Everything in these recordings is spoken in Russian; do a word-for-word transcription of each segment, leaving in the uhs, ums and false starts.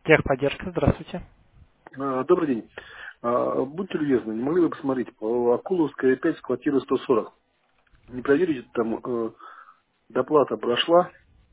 Техподдержка, здравствуйте. А, Добрый день. А, Будьте любезны, не могли бы посмотреть по Акуловская пять, квартира сто сорок. Не проверите, там э, доплата прошла?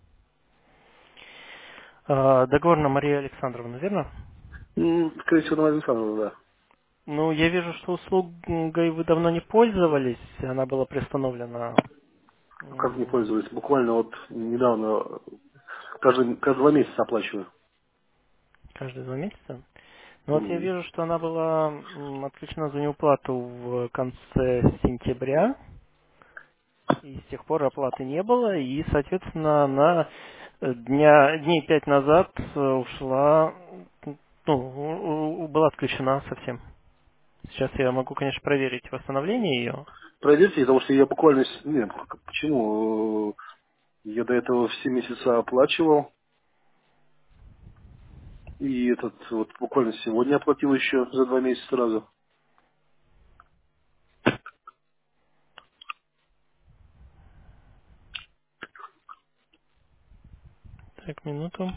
А, Договор на Марию Александровну, верно? М, Скорее всего, на Александровна, да. Ну, я вижу, что услугой вы давно не пользовались, она была приостановлена А как не м, пользовались? Буквально вот недавно, э, каждый, каждые два месяца оплачиваю. каждые два месяца. Ну вот я М. вижу, что она была м, отключена за неуплату в конце сентября, и с тех пор оплаты не было, и, соответственно, она э, дня, дней пять назад э, ушла, ну, у- у- была отключена совсем. Сейчас я могу, конечно, проверить восстановление ее. Проверьте, потому что я буквально... с- Нет, к- почему? Э, Я до этого все месяца оплачивал, и этот вот буквально сегодня оплатил еще за два месяца сразу. Так, минуту.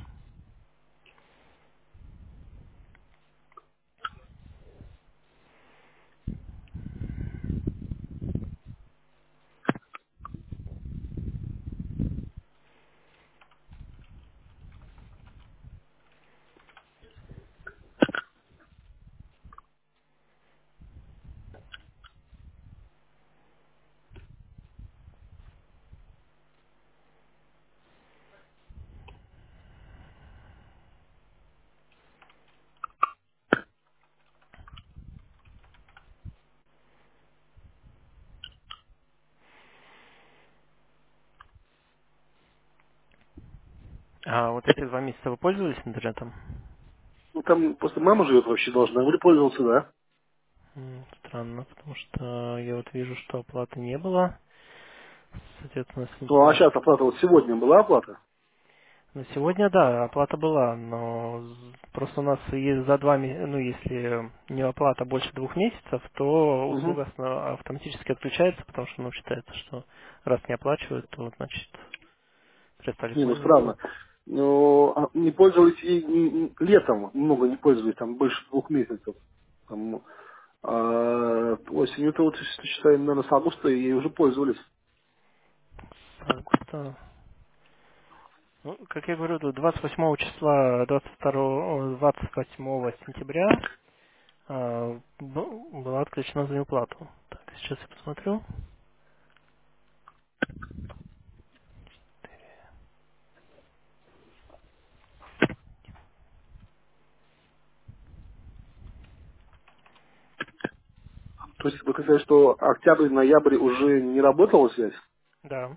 А вот эти два месяца вы пользовались интернетом? Ну, там просто мама живет, вообще должна были пользоваться, да? М, Странно, потому что я вот вижу, что оплаты не было. Соответственно, с- Ну, а ну, сейчас оплата, вот сегодня была оплата? на сегодня, да, оплата была, но з- просто у нас и за два месяца, ну, если не оплата больше двух месяцев, то Угу. услуга сно- автоматически отключается, потому что, ну, считается, что раз не оплачивают, то, значит, перестали Не, ну пользоваться. странно. Ну, а не пользовались и м, м, летом, много не пользовались, там больше двух месяцев. Там, а осенью-то вот считаем, наверное, с августа и уже пользовались. С августа. Ну, как я говорю, до двадцать восьмого числа, двадцать второго, двадцать восьмого сентября а, б- была отключена за неуплату. Так, сейчас я посмотрю. То есть вы сказали, что октябрь, ноябрь уже не работала связь? Да.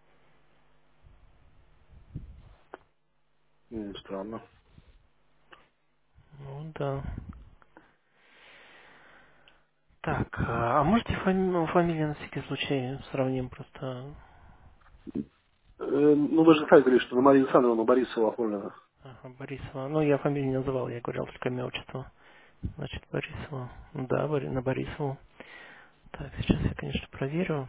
М, странно. Ну да. Так, а а можете фами- ну, фамилию на всякий случай сравним просто? Э, ну, вы же сами говорили, что на Марию Александровну Борисова оформлено. Ага, Борисова. Ну, я фамилию не называл, я говорил только имя, отчество. Значит, Борисова. Да, Бори- на Борисову. Так, сейчас я, конечно, проверю.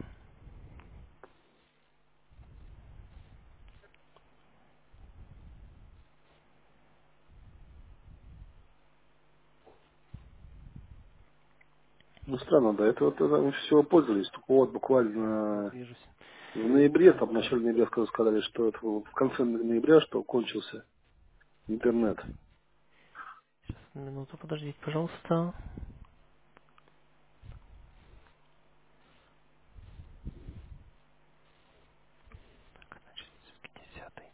Ну, странно, до этого тогда мы все пользовались. Только вот Вот буквально вижу. в ноябре, Так, там, в начале ноября сказали, сказали, что это в конце ноября, что кончился интернет. сейчас минуту подождите, пожалуйста. Значит, десятый.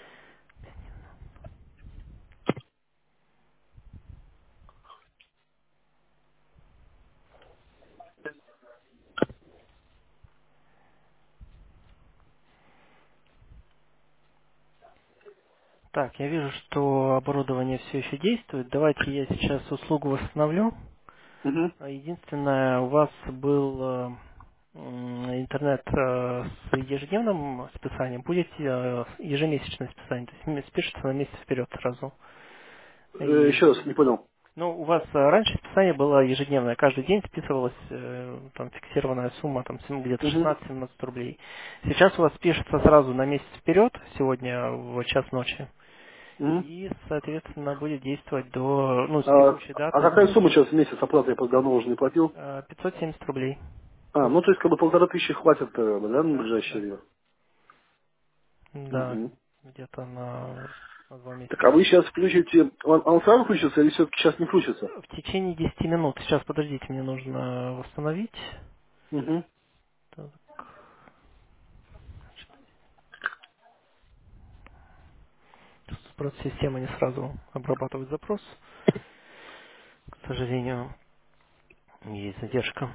Так, я вижу, что оборудование все еще действует. Давайте я сейчас услугу восстановлю. Угу. А Единственное, у вас был э, м, интернет э, с ежедневным списанием, будет э, ежемесячное списание, то есть м- спишется на месяц вперед сразу. И, Еще раз, не понял. ну, у вас э, раньше списание было ежедневное, каждый день списывалась э, там фиксированная сумма, там сем- где-то Угу. шестнадцать-семнадцать рублей. Сейчас у вас пишется сразу на месяц вперед, сегодня в час ночи, Мгм. И, соответственно, будет действовать до, ну, с А, текущей а даты какая до сумма сейчас в месяц оплаты? Я просто давно уже не платил. э, пятьсот семьдесят рублей. А, ну то есть как бы полторы тысячи хватит, э, да, на Да, ближайшее да. время? Да, Мгм. где-то на, на два Так, а месяца. вы сейчас включите, он, он сразу включится или все-таки сейчас не включится? В течение десяти минут. Сейчас, подождите, мне нужно восстановить. Угу. Так, просто система не сразу обрабатывает запрос. К сожалению, есть задержка.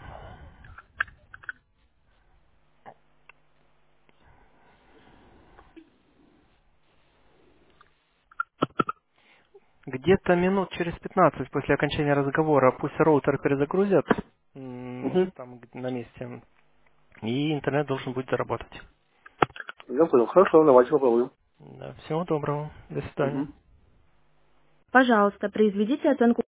Где-то минут через пятнадцать после окончания разговора пусть роутер перезагрузят м, Угу. там г- на месте, и интернет должен будет заработать. Я понял. Хорошо, давайте попробуем. Да, всего доброго. До свидания. Угу. Пожалуйста, произведите оценку